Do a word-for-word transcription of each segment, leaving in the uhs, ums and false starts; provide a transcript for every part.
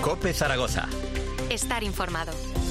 COPE Zaragoza. Estar informado.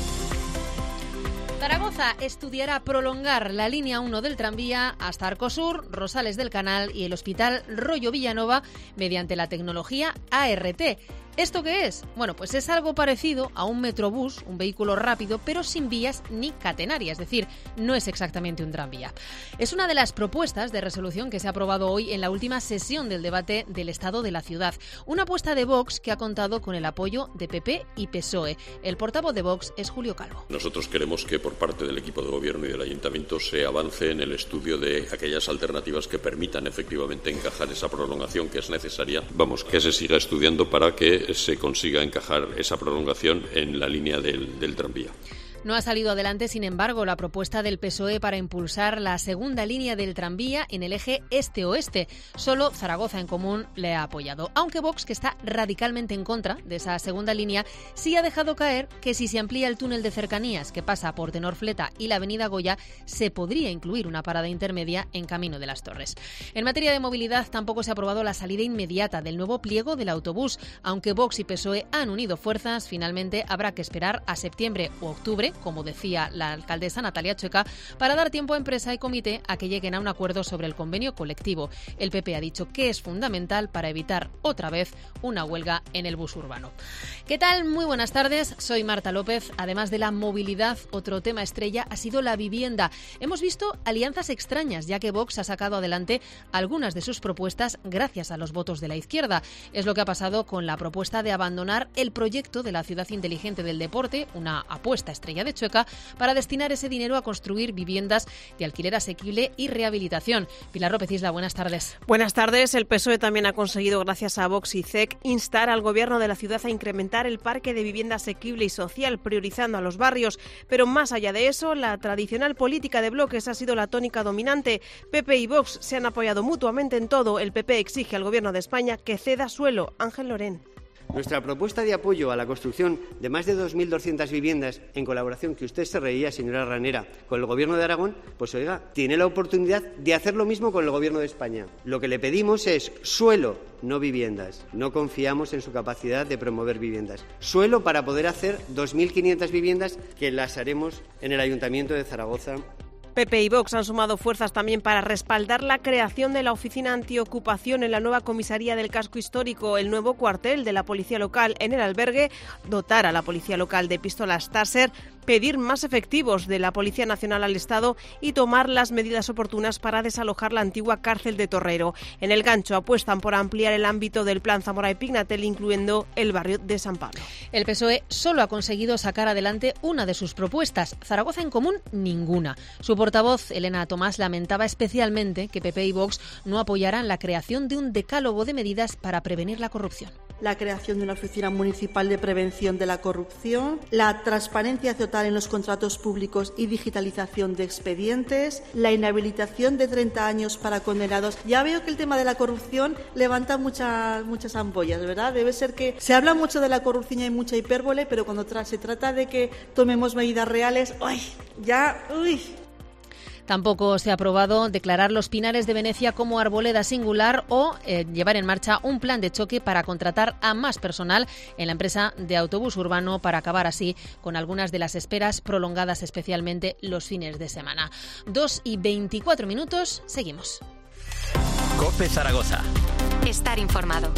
Zaragoza estudiará prolongar la línea uno del tranvía hasta Arcosur, Rosales del Canal y el Hospital Rollo Villanova mediante la tecnología A R T. ¿Esto qué es? Bueno, pues es algo parecido a un metrobús, un vehículo rápido, pero sin vías ni catenarias, es decir, no es exactamente un tranvía. Es una de las propuestas de resolución que se ha aprobado hoy en la última sesión del debate del Estado de la Ciudad. Una apuesta de Vox que ha contado con el apoyo de P P y P S O E. El portavoz de Vox es Julio Calvo. Nosotros queremos que por parte del equipo de gobierno y del ayuntamiento se avance en el estudio de aquellas alternativas que permitan efectivamente encajar esa prolongación que es necesaria. Vamos, que se siga estudiando para que se consiga encajar esa prolongación en la línea del, del tranvía. No ha salido adelante, sin embargo, la propuesta del P S O E para impulsar la segunda línea del tranvía en el eje este-oeste. Solo Zaragoza en Común le ha apoyado. Aunque Vox, que está radicalmente en contra de esa segunda línea, sí ha dejado caer que si se amplía el túnel de cercanías que pasa por Tenorfleta y la avenida Goya, se podría incluir una parada intermedia en Camino de las Torres. En materia de movilidad, tampoco se ha aprobado la salida inmediata del nuevo pliego del autobús. Aunque Vox y P S O E han unido fuerzas, finalmente habrá que esperar a septiembre u octubre, como decía la alcaldesa Natalia Chueca, para dar tiempo a empresa y comité a que lleguen a un acuerdo sobre el convenio colectivo. El P P ha dicho que es fundamental para evitar otra vez una huelga en el bus urbano. ¿Qué tal? Muy buenas tardes, soy Marta López. Además de la movilidad, otro tema estrella ha sido la vivienda. Hemos visto alianzas extrañas, ya que Vox ha sacado adelante algunas de sus propuestas gracias a los votos de la izquierda. Es lo que ha pasado con la propuesta de abandonar el proyecto de la ciudad inteligente del deporte, una apuesta estrella de Chueca, para destinar ese dinero a construir viviendas de alquiler asequible y rehabilitación. Pilar López Isla, buenas tardes. Buenas tardes. El P S O E también ha conseguido, gracias a Vox y C E C, instar al Gobierno de la ciudad a incrementar el parque de vivienda asequible y social, priorizando a los barrios. Pero más allá de eso, la tradicional política de bloques ha sido la tónica dominante. P P y Vox se han apoyado mutuamente en todo. El P P exige al Gobierno de España que ceda suelo. Ángel Lorén. Nuestra propuesta de apoyo a la construcción de más de dos mil doscientas viviendas, en colaboración, que usted se reía, señora Ranera, con el Gobierno de Aragón, pues oiga, tiene la oportunidad de hacer lo mismo con el Gobierno de España. Lo que le pedimos es suelo, no viviendas. No confiamos en su capacidad de promover viviendas. Suelo para poder hacer dos mil quinientas viviendas, que las haremos en el Ayuntamiento de Zaragoza. P P y Vox han sumado fuerzas también para respaldar la creación de la oficina antiocupación en la nueva comisaría del casco histórico, el nuevo cuartel de la policía local en el albergue, dotar a la policía local de pistolas Taser, pedir más efectivos de la Policía Nacional al Estado y tomar las medidas oportunas para desalojar la antigua cárcel de Torrero. En el Gancho apuestan por ampliar el ámbito del Plan Zamora y Pignatel, incluyendo el barrio de San Pablo. El P S O E solo ha conseguido sacar adelante una de sus propuestas. Zaragoza en Común, ninguna. Su portavoz, Elena Tomás, lamentaba especialmente que P P y Vox no apoyaran la creación de un decálogo de medidas para prevenir la corrupción. La creación de una oficina municipal de prevención de la corrupción, la transparencia total en los contratos públicos y digitalización de expedientes, la inhabilitación de treinta años para condenados. Ya veo que el tema de la corrupción levanta muchas muchas ampollas, ¿verdad? Debe ser que se habla mucho de la corrupción y hay mucha hipérbole, pero cuando tra- se trata de que tomemos medidas reales, ¡ay! Ya, ¡uy! Tampoco se ha aprobado declarar los Pinares de Venecia como arboleda singular o eh, llevar en marcha un plan de choque para contratar a más personal en la empresa de autobús urbano para acabar así con algunas de las esperas prolongadas, especialmente los fines de semana. Dos y veinticuatro minutos, seguimos. COPE Zaragoza. Estar informado.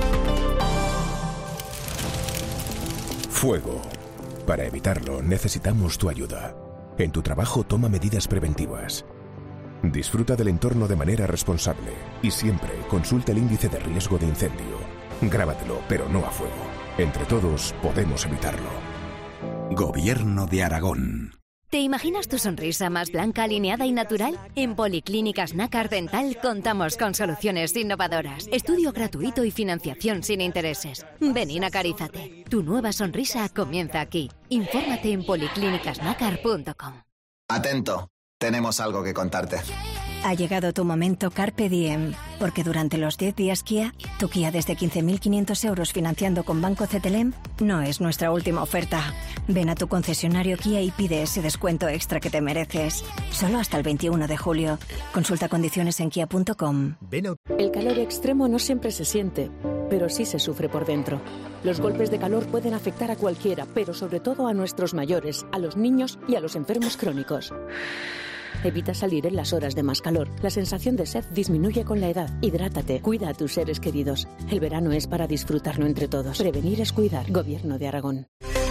Fuego. Para evitarlo necesitamos tu ayuda. En tu trabajo toma medidas preventivas. Disfruta del entorno de manera responsable y siempre consulta el índice de riesgo de incendio. Grábatelo, pero no a fuego. Entre todos podemos evitarlo. Gobierno de Aragón. ¿Te imaginas tu sonrisa más blanca, alineada y natural? En Policlínicas Nácar Dental contamos con soluciones innovadoras, estudio gratuito y financiación sin intereses. Ven y nacarízate. Tu nueva sonrisa comienza aquí. Infórmate en policlínicas nácar punto com. Atento, tenemos algo que contarte. Ha llegado tu momento Carpe Diem, porque durante los diez días Kia, tu Kia desde quince mil quinientos euros financiando con Banco C T L M no es nuestra última oferta. Ven a tu concesionario Kia y pide ese descuento extra que te mereces. Solo hasta el veintiuno de julio. Consulta condiciones en kia punto com. El calor extremo no siempre se siente, pero sí se sufre por dentro. Los golpes de calor pueden afectar a cualquiera, pero sobre todo a nuestros mayores, a los niños y a los enfermos crónicos. Evita salir en las horas de más calor. La sensación de sed disminuye con la edad. Hidrátate. Cuida a tus seres queridos. El verano es para disfrutarlo entre todos. Prevenir es cuidar. Gobierno de Aragón.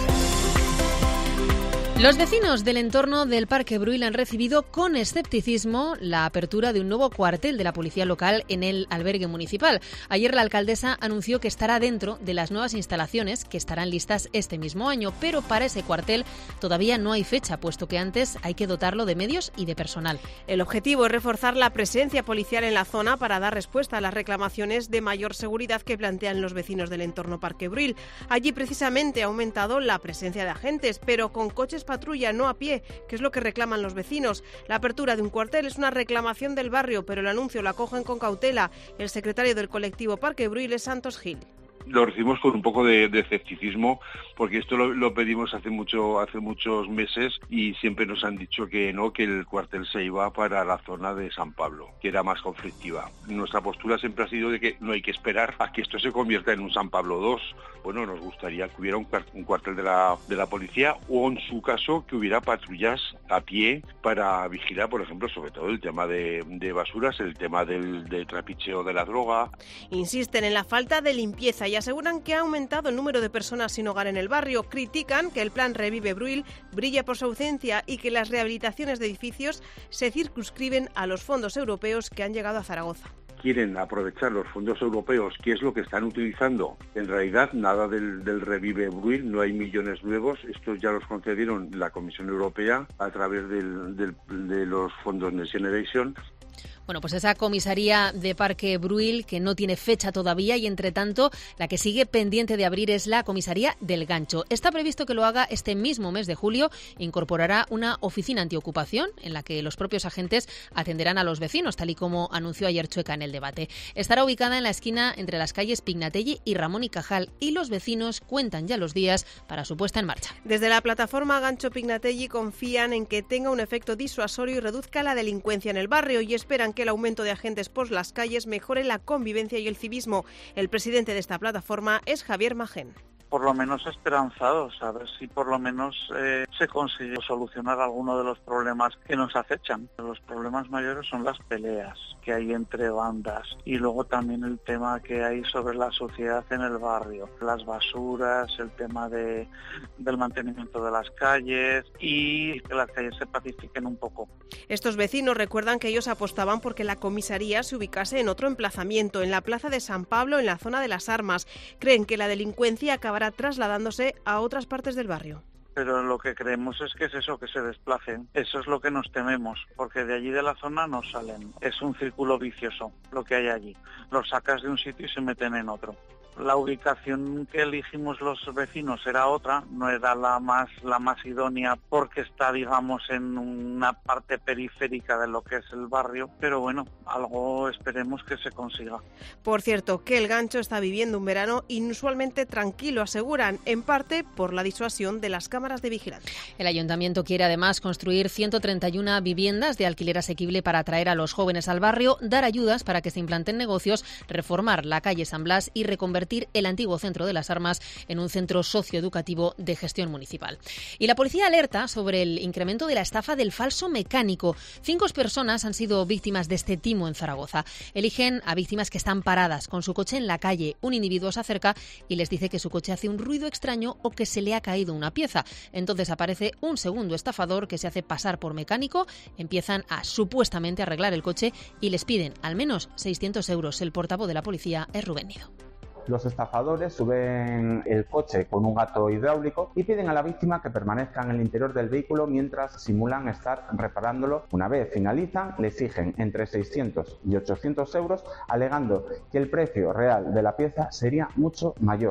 Los vecinos del entorno del Parque Bruil han recibido con escepticismo la apertura de un nuevo cuartel de la policía local en el albergue municipal. Ayer la alcaldesa anunció que estará dentro de las nuevas instalaciones que estarán listas este mismo año, pero para ese cuartel todavía no hay fecha, puesto que antes hay que dotarlo de medios y de personal. El objetivo es reforzar la presencia policial en la zona para dar respuesta a las reclamaciones de mayor seguridad que plantean los vecinos del entorno Parque Bruil. Allí precisamente ha aumentado la presencia de agentes, pero con coches patrulla, no a pie, que es lo que reclaman los vecinos. La apertura de un cuartel es una reclamación del barrio, pero el anuncio lo acogen con cautela. El secretario del colectivo Parque Bruil es Santos Gil. Lo recibimos con un poco de, de escepticismo, porque esto lo, lo pedimos hace mucho, hace muchos meses y siempre nos han dicho que no, que el cuartel se iba para la zona de San Pablo, que era más conflictiva. Nuestra postura siempre ha sido de que no hay que esperar a que esto se convierta en un San Pablo dos. Bueno, nos gustaría que hubiera un, un cuartel de la, de la policía o, en su caso, que hubiera patrullas a pie para vigilar, por ejemplo, sobre todo el tema de, de basuras, el tema del, del trapicheo de la droga. Insisten en la falta de limpieza y aseguran que ha aumentado el número de personas sin hogar en el barrio. Critican que el plan Revive Bruil brilla por su ausencia y que las rehabilitaciones de edificios se circunscriben a los fondos europeos que han llegado a Zaragoza. Quieren aprovechar los fondos europeos, que es lo que están utilizando. En realidad, nada del, del Revive Bruil, no hay millones nuevos. Estos ya los concedieron la Comisión Europea a través del, del, de los fondos Next Generation. Bueno, pues esa comisaría de Parque Bruil que no tiene fecha todavía y, entre tanto, la que sigue pendiente de abrir es la comisaría del Gancho. Está previsto que lo haga este mismo mes de julio. Incorporará una oficina antiocupación en la que los propios agentes atenderán a los vecinos, tal y como anunció ayer Chueca en el debate. Estará ubicada en la esquina entre las calles Pignatelli y Ramón y Cajal y los vecinos cuentan ya los días para su puesta en marcha. Desde la plataforma Gancho Pignatelli confían en que tenga un efecto disuasorio y reduzca la delincuencia en el barrio y esperan que el aumento de agentes por las calles mejore la convivencia y el civismo. El presidente de esta plataforma es Javier Magén. Por lo menos esperanzados, a ver si por lo menos eh, se consigue solucionar alguno de los problemas que nos acechan. Los problemas mayores son las peleas que hay entre bandas y luego también el tema que hay sobre la sociedad en el barrio, las basuras, el tema de, del mantenimiento de las calles y que las calles se pacifiquen un poco. Estos vecinos recuerdan que ellos apostaban porque la comisaría se ubicase en otro emplazamiento, en la plaza de San Pablo, en la zona de las Armas. Creen que la delincuencia acabará trasladándose a otras partes del barrio. Pero lo que creemos es que es eso, que se desplacen. Eso es lo que nos tememos, porque de allí de la zona no salen. Es un círculo vicioso lo que hay allí. Los sacas de un sitio y se meten en otro. La ubicación que elegimos los vecinos era otra, no era la más la más idónea porque está, digamos, en una parte periférica de lo que es el barrio, pero bueno, algo esperemos que se consiga. Por cierto, que el Gancho está viviendo un verano inusualmente tranquilo, aseguran, en parte por la disuasión de las cámaras de vigilancia. El ayuntamiento quiere además construir ciento treinta y una viviendas de alquiler asequible para atraer a los jóvenes al barrio, dar ayudas para que se implanten negocios, reformar la calle San Blas y reconvertir el antiguo Centro de las Armas en un centro socioeducativo de gestión municipal. Y la policía alerta sobre el incremento de la estafa del falso mecánico. Cinco personas han sido víctimas de este timo en Zaragoza. Eligen a víctimas que están paradas con su coche en la calle. Un individuo se acerca y les dice que su coche hace un ruido extraño o que se le ha caído una pieza. Entonces aparece un segundo estafador que se hace pasar por mecánico, empiezan a supuestamente arreglar el coche y les piden al menos seiscientos euros. El portavoz de la policía es Rubén Nido. Los estafadores suben el coche con un gato hidráulico y piden a la víctima que permanezca en el interior del vehículo mientras simulan estar reparándolo. Una vez finalizan, le exigen entre seiscientos y ochocientos euros, alegando que el precio real de la pieza sería mucho mayor.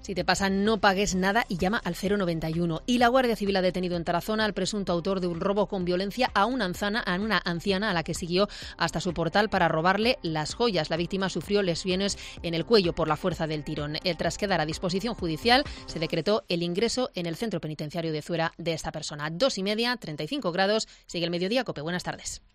Si te pasa, no pagues nada y llama al cero noventa y uno. Y la Guardia Civil ha detenido en Tarazona al presunto autor de un robo con violencia a una anciana, a una anciana a la que siguió hasta su portal para robarle las joyas. La víctima sufrió lesiones en el cuello por la fuerza del tirón. Tras quedar a disposición judicial, se decretó el ingreso en el centro penitenciario de Zuera de esta persona. Dos y media, treinta y cinco grados. Sigue el mediodía, COPE. Buenas tardes.